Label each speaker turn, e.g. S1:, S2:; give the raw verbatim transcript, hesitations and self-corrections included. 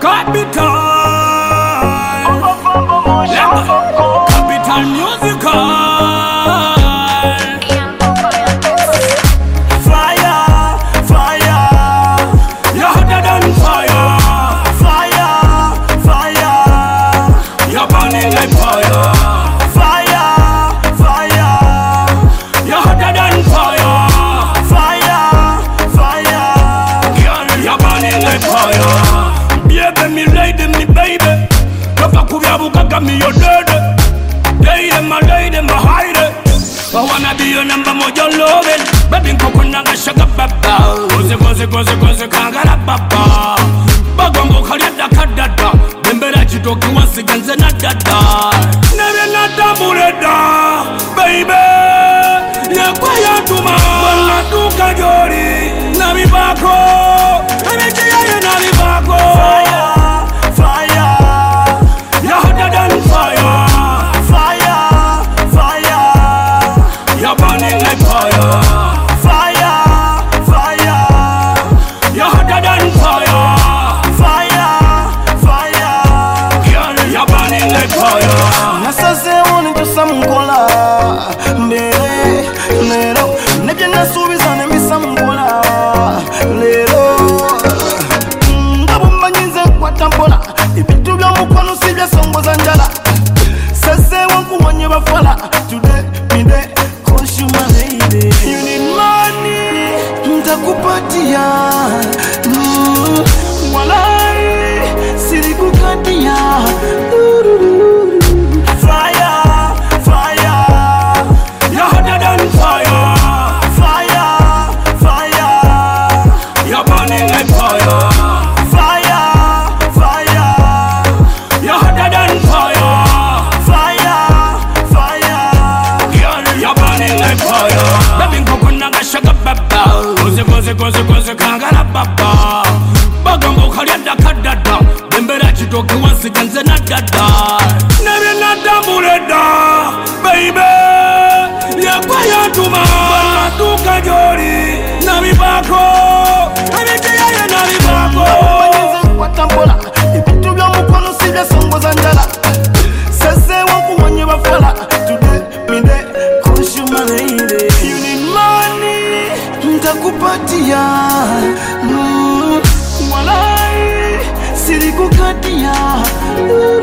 S1: Capital Capital Musical Fire, fire You're hotter than fire Fire, fire You're burning like fire Fire, fire You're hotter than fire Fire, fire Girl, you're burning like fire Baby, me lady, me baby Kafa kubya bukaga me your dirty Lady, my lady, my hide I wanna be your number moja loving Baby, nkoko nanga shaga baba Koze, koze, koze, koze, kangara baba Bagombo kaliada kadada Bembera chitoki wasiganze na dada Nebe nata muleda Baby Yekwa ya tuma Bala tuka jori Nabi bako Nabi chiyaye nabi bako Fire, fire You're hotter than fire Fire, fire You're burning like fire Fire, fire You're hotter than fire Fire, fire Girl, you're burning like fire
S2: Nasaze woni tusamkola Mbere, lero Nebye nasubiza nemisamkola Lero Ngabumba nyinze kwa tampola Ibitu bya mukwano sibya songo za njala Sase wanku wanye bafala Today, midday, cause you my lady You need money, ntakupatia mm, Walai, siri kukatia
S1: Fire, fire You're hotter than fire Fire, fire You're burning like fire Fire, fire You're hotter than fire Fire, fire Girl, you're burning like fire Baby, nkoko nanga shaga baba Koze, koze, koze, koze, kangara baba Bagombo kaliada kadada Bembera chitoki wasiganze na dada Nebe nata muleda Baby Yekwa ya tuma Bala tuka jori Nabi bako Nabi chiyaye nabi bako
S2: Nyinze kwa tampola Ibitu bya mukwano sibya songo za njala Sase wanku wanye bafala Today, midday, cause you my lady You need money, ntakupatia mm, Walai, siri kukatia